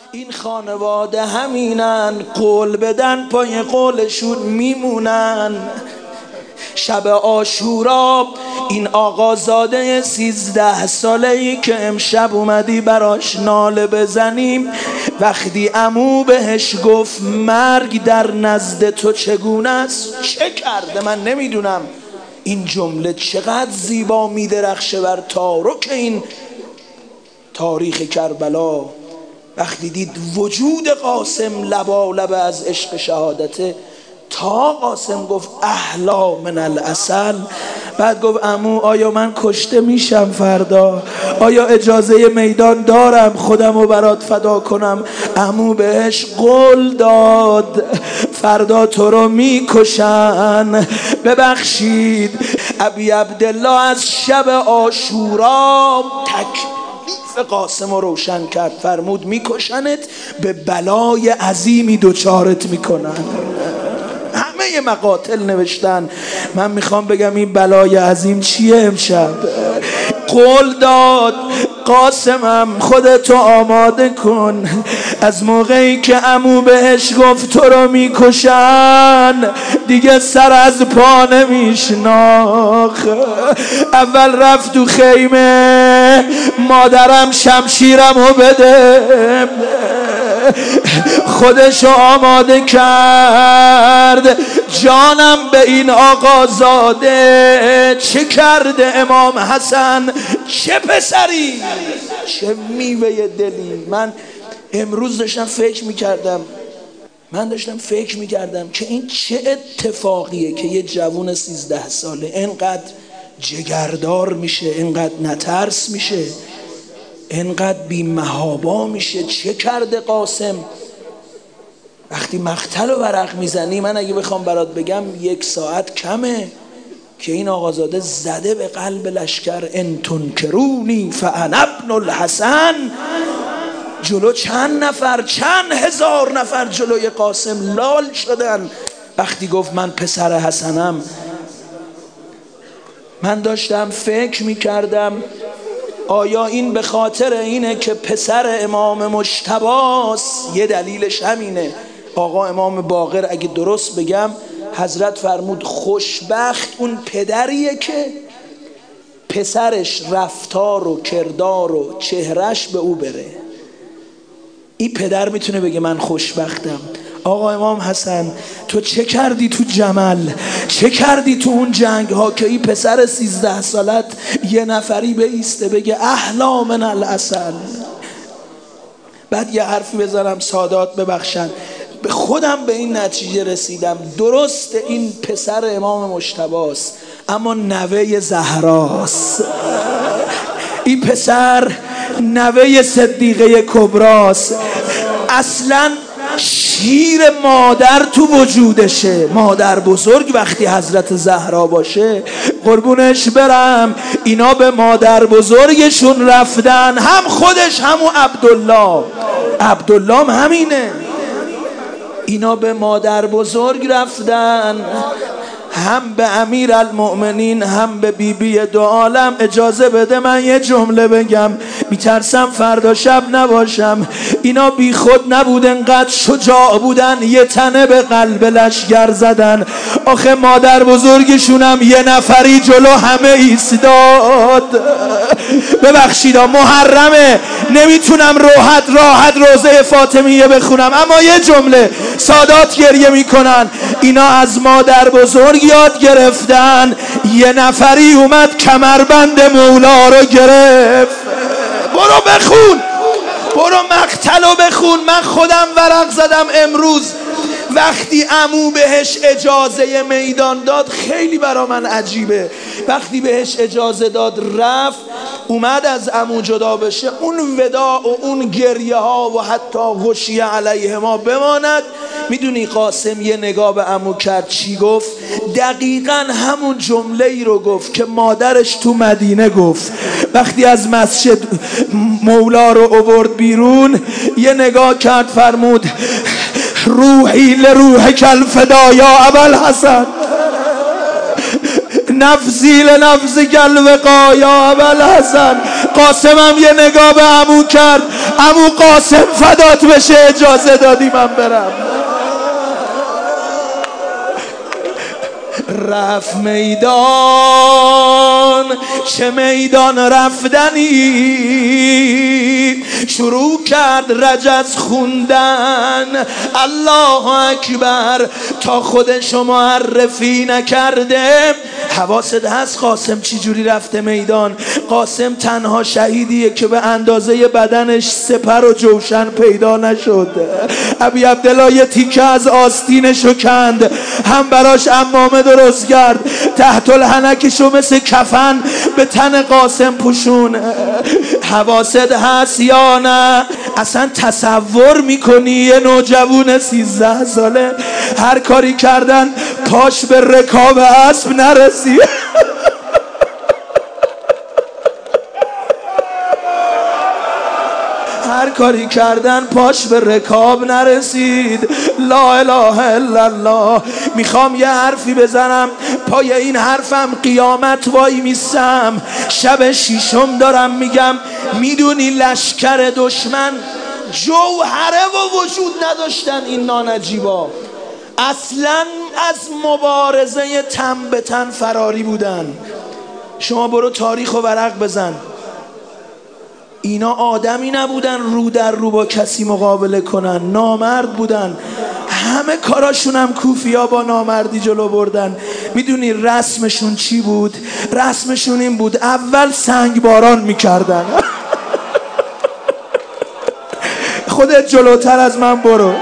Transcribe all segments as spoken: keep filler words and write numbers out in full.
این خانواده همینن، قول بدن پای قولشون میمونن. شب عاشورا این آقازاده سیزده ساله ای که امشب اومدی براش ناله بزنیم، وقتی عمو بهش گفت مرگ در نزد تو چگونه است، چه کرده؟ من نمیدونم. این جمله چقدر زیبا میدرخشه بر تارک این تاریخ کربلا. وقتی دید وجود قاسم لبالب از عشق شهادته، تا قاسم گفت احلا من العسل، بعد گفت عمو آیا من کشته میشم فردا؟ آیا اجازه میدان دارم خودم رو برات فدا کنم؟ عمو بهش قول داد فردا تو رو میکشن. ببخشید ابی عبدالله از شب عاشورا تکلیف قاسم رو روشن کرد، فرمود میکشنت، به بلای عظیمی دوچارت میکنن. همه مقاتل نوشتن. من میخوام بگم این بلای عظیم چیه امشب؟ قول داد قاسمم خودتو آماده کن، از موقعی که عمو بهش گفت تو رو میکشن دیگه سر از پا نمیشناخ. اول رفت تو خیمه، مادرم شمشیرمو بده، خودشو آماده کرد. جانم به این آقازاده چه کرده امام حسن، چه پسری، چه میوه دلی. من امروز داشتم فکر میکردم من داشتم فکر میکردم که این چه اتفاقیه که یه جوون سیزده ساله انقدر جگردار میشه، انقدر نترس میشه، انقدر بی محابا میشه. چه کرده قاسم؟ وقتی مقتل و ورق میزنی، من اگه بخوام برات بگم یک ساعت کمه که این آقازاده زده به قلب لشکر. ان تنکرونی فانا ابن الحسن. جلو چند نفر، چند هزار نفر جلوی قاسم لال شدن وقتی گفت من پسر حسنم. من داشتم فکر میکردم آیا این به خاطر اینه که پسر امام مجتباست؟ یه دلیلش همینه. آقا امام باقر اگه درست بگم حضرت فرمود خوشبخت اون پدریه که پسرش رفتار و کردار و چهرش به او بره. این پدر میتونه بگه من خوشبختم. آقا امام حسن تو چه کردی تو جمل؟ چه کردی تو اون جنگ ها که این پسر سیزده سالت یه نفری بیسته بگه احلا من العسل؟ بعد یه حرفی بذارم سادات ببخشن، به خودم به این نتیجه رسیدم درست این پسر امام مجتباست اما نوه زهراست. این پسر نوه صدیقه کبراست. اصلا شیر مادر تو وجودشه. مادر بزرگ وقتی حضرت زهرا باشه قربونش برم، اینا به مادر بزرگشون رفتن، هم خودش همون عبدالله عبدالله هم همینه. اینا به مادر بزرگ رفتن، هم به امیر المؤمنین هم به بی بی دو عالم. اجازه بده من یه جمله بگم، میترسم فردا شب نباشم. اینا بی خود نبود، انقدر شجاع بودن یه تنه به قلب لشگر زدن. آخه مادر بزرگشونم یه نفری جلو همه ایستاد. ببخشید محرمه نمیتونم راحت راحت روزه فاطمیه بخونم، اما یه جمله سادات گریه میکنن. اینا از مادر بزرگ یاد گرفتن، یه نفری اومد کمربند مولا رو گرفت. برو بخون، برو مقتل رو بخون. من خودم ورق زدم امروز وقتی عمو بهش اجازه میدان داد. خیلی برا من عجیبه، وقتی بهش اجازه داد رفت، اومد از عمو جدا بشه، اون وداع و اون گریه ها و حتی غشیه علیه ما بماند. میدونی قاسم یه نگاه به عمو کرد چی گفت؟ دقیقا همون جمله ای رو گفت که مادرش تو مدینه گفت. وقتی از مسجد مولا رو آورد بیرون، یه نگاه کرد فرمود روحی لروحک الفدا یا ابوالحسن، نفسی لنفسک الوقا یا ابوالحسن. قاسم هم یه نگاه به عمو کرد، عمو قاسم فدات بشه اجازه دادی من برم. رفت میدان، چه میدان رفتنی، شروع کرد رجز خوندن الله اکبر تا خودشو معرفی نکرده. حواست هست قاسم چی جوری رفته میدان؟ قاسم تنها شهیدیه که به اندازه بدنش سپر و جوشن پیدا نشد. ابی عبدالله یه تیکه از آستینشو کند، هم براش عمامه درست کرد، تحت الحنکشو مثل کفن به تن قاسم پوشون. حواست هست یا نه؟ اصلا تصور میکنی یه نوجوان سیزده ساله هر کاری کردن پاش به رکاب اسب نرسید؟ هر کاری کردن پاش به رکاب نرسید. لا اله الا الله. میخوام یه حرفی بزنم، پای این حرفم قیامت وای میستم. شب شیشم دارم میگم، میدونی لشکر دشمن جوهره و وجود نداشتن این نانجیبا، اصلا از مبارزه تن به تن فراری بودن. شما برو تاریخ و ورق بزن، اینا آدمی نبودن رو در رو با کسی مقابله کنن، نامرد بودن. همه کاراشون هم کوفیا با نامردی جلو بردن. میدونی رسمشون چی بود؟ رسمشون این بود اول سنگ باران میکردن. خودت جلوتر از من برو.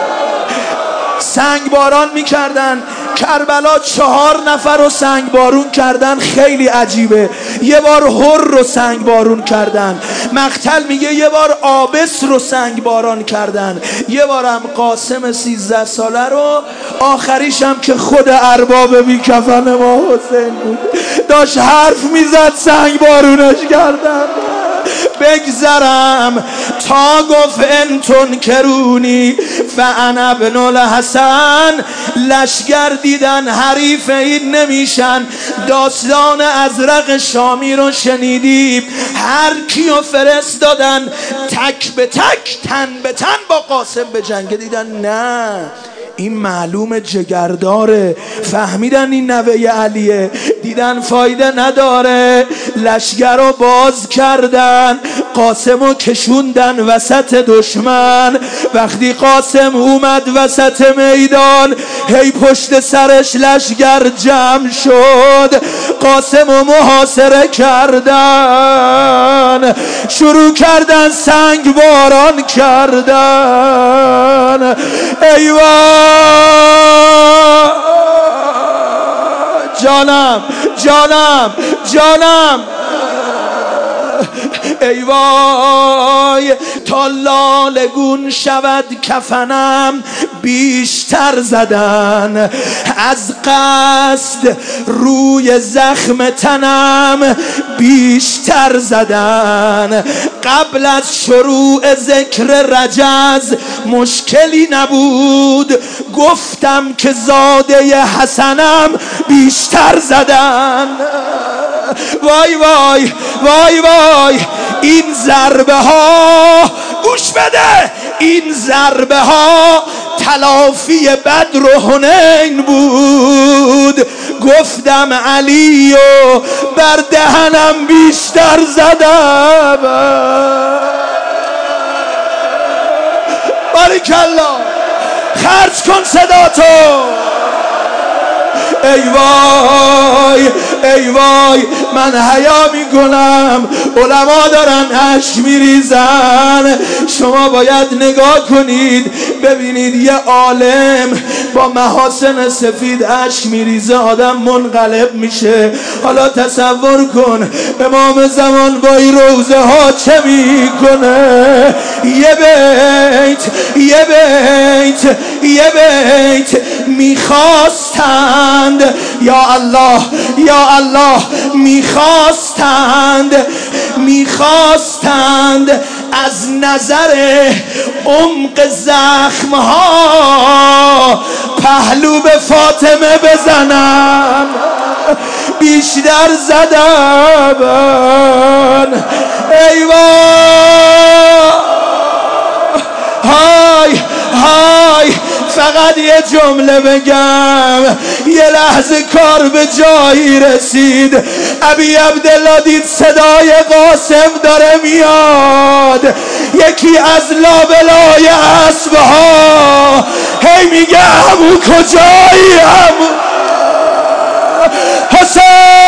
سنگ باران میکردن. کربلا چهار نفر رو سنگ بارون کردن، خیلی عجیبه. یه بار هر رو سنگ بارون کردن. مقتل میگه یه بار آبس رو سنگ باران کردن. یه بارم قاسم سیزده ساله رو، آخریش هم که خود ارباب بیکفن ما حسین بود، داشت حرف میزد سنگ بارونش کردن. بگذرم تا گفت انتون کرونی فانا ابن الحسن. لشگر دیدن حریف این نمیشن. داستان ازرق شامی رو شنیدیم، هر کیو فرستادن تک به تک تن به تن با قاسم به جنگ. دیدن نه این معلوم جگرداره، فهمیدن این نوه علیه، دیدن فایده نداره، لشگر رو باز کردن، قاسم رو کشوندن وسط دشمن. وقتی قاسم اومد وسط میدان، هی پشت سرش لشگر جمع شد، قاسم رو محاصره کردن، شروع کردن سنگ باران کردن. ایوان جانم جانم جانم، ای وای تا لالگون شود کفنم بیشتر زدن، از قصد روی زخم تنم بیشتر زدن. قبل از شروع ذکر رجز مشکلی نبود، گفتم که زاده حسنم بیشتر زدن. وای وای وای وای این ضربه ها، گوش بده، این ضربه ها تلافی بدر و حنین بود. گفتم علی و بر دهنم بیشتر زدم. باریکالله، خرج کن صداتو. ای وای ای وای من حیا میکنم، علما دارن اشک میریزن. شما باید نگاه کنید ببینید یه عالم با محاسن سفید اشک میریزه، آدم منقلب میشه. حالا تصور کن امام زمان با این روزه ها چه میکنه. یه بیت یه بیت یه بیت میخواستند، یا الله یا الله، میخواستند میخواستند از نظر عمق زخمها پهلو به فاطمه بزنم، بیشتر زدم. ای وای های های فقط یه جمله بگم، یه لحظه کار به جایی رسید. ابی عبدالله دید صدای قاسم داره میاد، یکی از لابلای اسبها هی میگه عمو کجایی؟ عمو حسین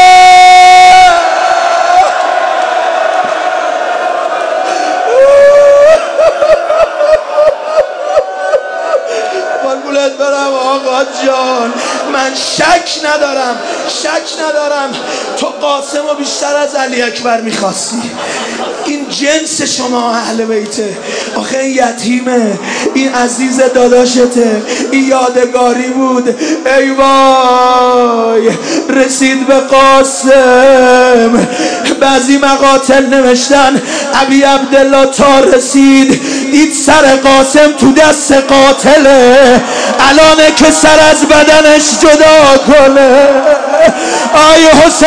قربونت برم آقا جان، من شک ندارم شک ندارم تو قاسم رو بیشتر از علی اکبر میخواستی. این جنس شما اهل بیته. آخه این یتیمه، این عزیز داداشته، این یادگاری بود. ای وای رسید به قاسم. بعضی مقاتل نوشتن ابی عبدالله تا رسید دید سر قاسم تو دست قاتله، الانه که سر از بدنش جدا کنه. آی حسین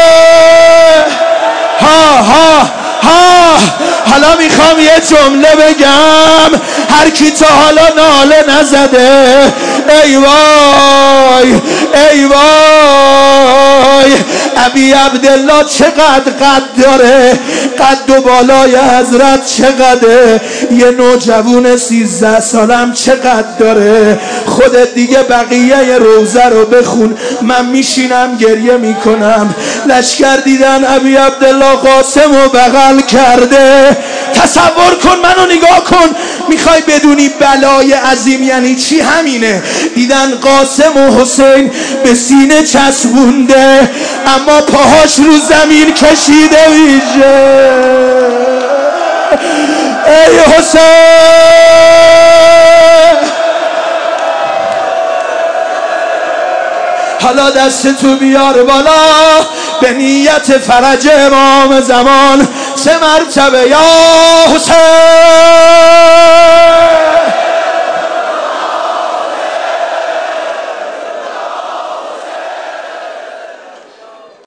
ها ها ها حالا میخوام یه جمله بگم، هر کی تا حالا ناله نزده. ای وای ای وای ابی عبدالله چقدر قد داره، قد و بالای حضرت چقدره، یه نوجوان سیزده سالم چقدر داره. خودت دیگه بقیه روزه رو بخون، من میشینم گریه میکنم. لشکر دیدن ابی عبدالله قاسم رو بغل کرده. تصور کن، منو نگاه کن، میخوای بدونی بلای عظیم یعنی چی؟ همینه. دیدن قاسم و حسین به سینه چسبونده اما پاهاش رو زمین کشیده میشه. ای حسین حالا دست تو بیار بالا به نیت فرج امام زمان، سه مرتبه یا حسین.